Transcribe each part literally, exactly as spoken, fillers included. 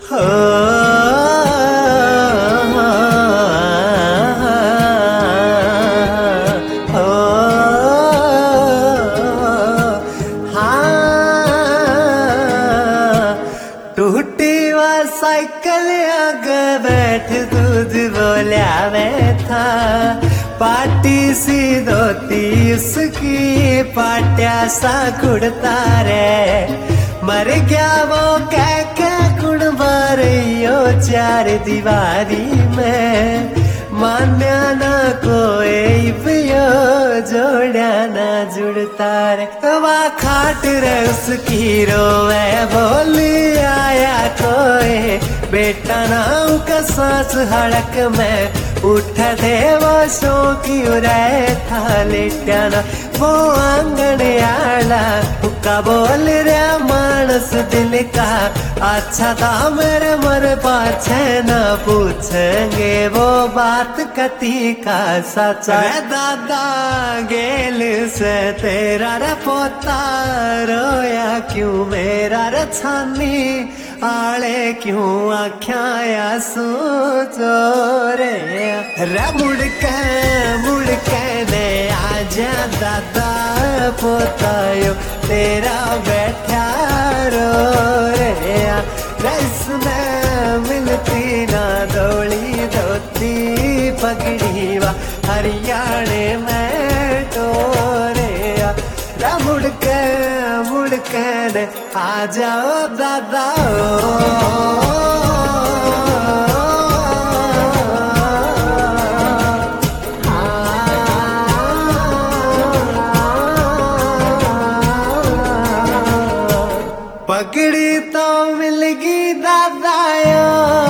हो हो हाँ टूटी वा साइकिल आगे बैठ दूध बोलिया मैं था पाटी सी धोती उसकी पाट्या सा कुड़ता रे मर गया वो कह के कुड़ मारियो चार दीवारी में मान्या ना कोई पियो जोड़ा ना जुड़ता रे वा खाट रे उसकी रोवे बोली आया कोई बेटा नाम का सांस हड़क में उठ दे वो शोकी रहे था लेटाना वो आंगन आला हुक्का बोल रे मानस दिल का अच्छा था मेरे मर पाछे ना पूछेंगे वो बात कती का सच्चा है दादा गेल से तेरा रे पोता रोया क्यों मेरा रे छानी आले क्यों आख्या सोचो रे रे मुड़ के मुड़ के ने आजा दादा पोतायो तेरा बैठा रो रे रस में मिलती ना दौड़ी धोती पगड़ी वा हरियाणे में टोरे रे मुड़ के मुड़ के ने आ जाओ दादा पगड़ी तो मिलगी दादायो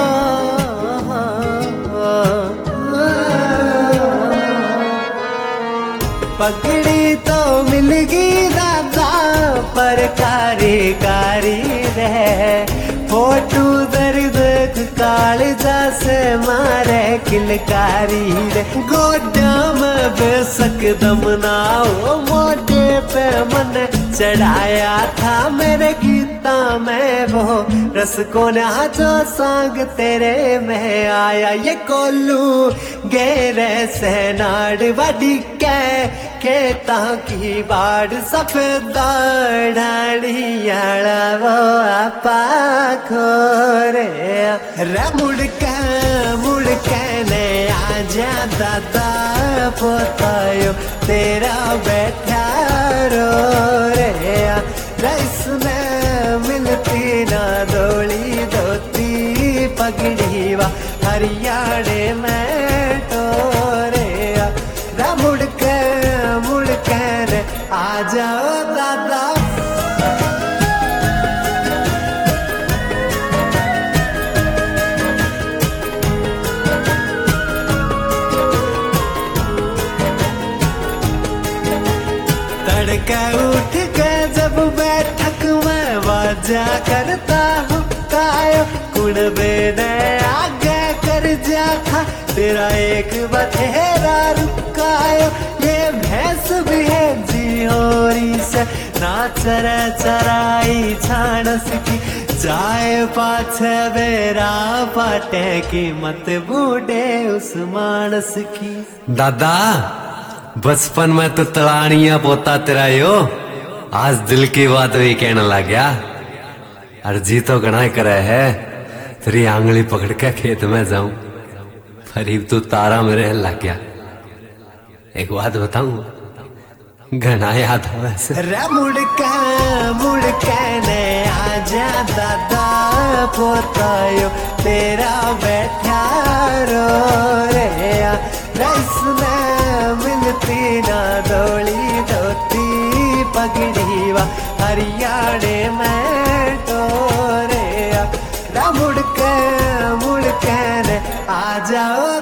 पगड़ी तो मिलगी दादा पर कारी कारी रहे फोटू दर्द काल जैसे मारे किलकारी रे गोडा में बेसक दम ना हो मोटे पे मन चढ़ाया था मेरे गीता में वो रस को ना जो सांग तेरे में आया ये कोलू गेरे से नाड़ बड़ी के केता की बाड़ सफेद ढाड़ियाड़ा वो आपा खोरे रे मुड़ के मुड़ के ने आजा दादा पोतायो तेरा बैठा रो रे रस में मिलती ना दौड़ी धोती पगड़ी वा हरियाणे में टोरे रे मुड़ के मुड़ के ने आ जाओ दादा तड़का उठ के जब बैठक में वाजा करता हूँ कायो कुड़बे ने आगे कर जा था तेरा एक बथेरा रुकायो ये भैंस भी है जियोरी से ना चरा चराई छानस की जाए पाछे बेरा पाटे की मत बूढ़े उस मानस की दादा बचपन में तो तलानिया पोता तेरा यो आज दिल की बात भी कहने लग गया अर्जी तो गना करे है तेरी आंगली पकड़ के खेत में जाऊं फरीब तू तारा में रहने लग गया एक बात बताऊं घना याद हो वैसे रे मुड़ के मुड़ के ने आजा दादा पोतायो तेरा बैठा रो रे रस में मिलती ना दौड़ी धोती पगड़ी वा हरियाणे में टोरे रे मुड़ के मुड़ के ने आ जाओ